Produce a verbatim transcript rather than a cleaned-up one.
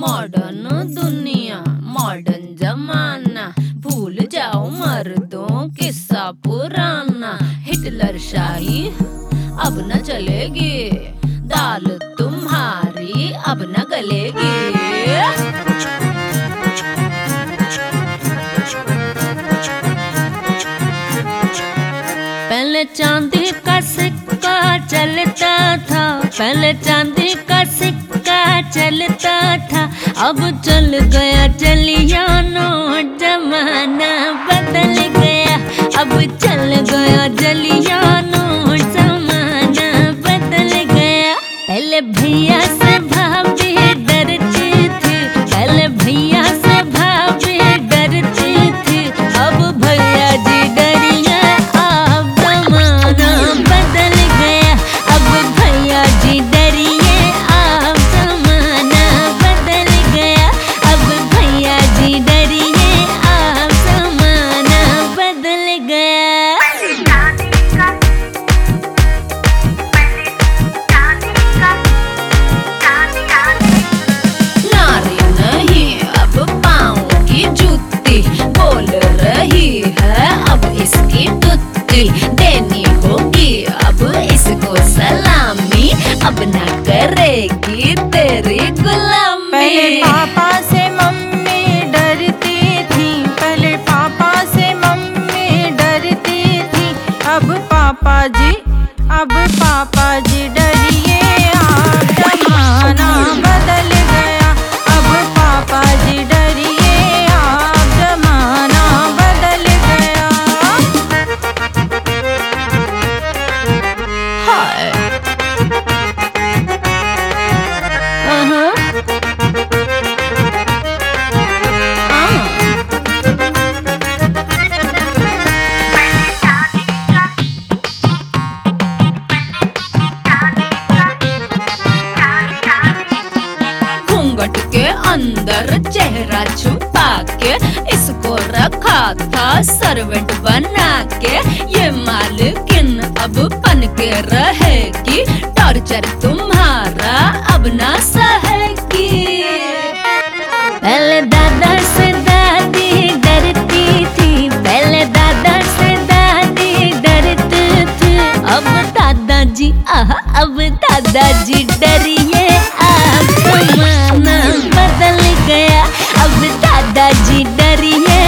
Modern दुनिया modern जमाना, भूल जाओ मर्दों किस्सा पुराना। हिटलर शाही अब न चलेगी, दाल तुम्हारी अब न गलेगी। पहले चांदी का सिक्का चलता था, पहले चांदी का सिक्का चलता था, अब चल गया चलिया नोट, जमाना बदल गया। अब चल गया चलिया नोट, जमाना बदल गया। पहले भैया से भाभी डरती थी, पहले भैया से भाभी डरती थी, अब भैया जी डरिया। अब जमाना बदल गया, अब भैया जी डरिए। अब जमाना बदल गया, अब भैया जी डरिए। अब जमाना बदल गया। नारी नहीं अब पाँव की जूती, बोल रही है अब इसकी तुत्ती। देनी होगी अब इसको सलामी, अब ना करेगी तेरी गुलामी। पहले पापा से मम्मी डरती थी, पहले पापा से मम्मी डरती थी, अब पापा जी अब पापा जी डरिए। अब जमाना बदल गया, अब पापा जी डरिए। अब जमाना बदल गया। हाय अहाँ घूंघट के अंदर चेहरा छुपा के इसको रखा था सर्वेंट बना के। ये मालकिन अब बन के रहेगी, टॉर्चर तुम्हारा अब ना सहेगी। पहले दादा से दादी डरती थी, पहले दादा से दादी डरती थी, अब दादाजी आह अब दादाजी डरिए। अब जमाना बदल गया, अब दादाजी डरिए।